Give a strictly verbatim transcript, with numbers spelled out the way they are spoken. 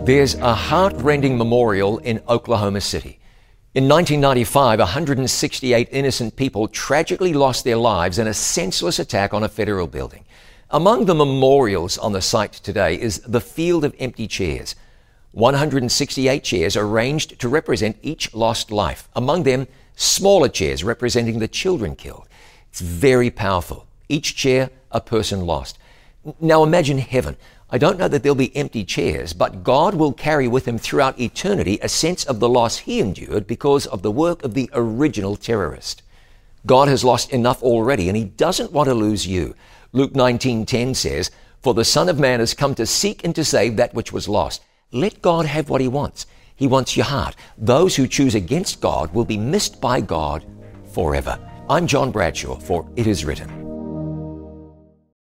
There's a heart-rending memorial in Oklahoma City. In nineteen ninety-five, one hundred sixty-eight innocent people tragically lost their lives in a senseless attack on a federal building. Among the memorials on the site today is the Field of Empty Chairs. one hundred sixty-eight chairs arranged to represent each lost life. Among them, smaller chairs representing the children killed. It's very powerful. Each chair, a person lost. Now imagine heaven. I don't know that there'll be empty chairs, but God will carry with him throughout eternity a sense of the loss he endured because of the work of the original terrorist. God has lost enough already, and he doesn't want to lose you. Luke nineteen ten says, "For the Son of Man has come to seek and to save that which was lost." Let God have what he wants. He wants your heart. Those who choose against God will be missed by God forever. I'm John Bradshaw for It Is Written.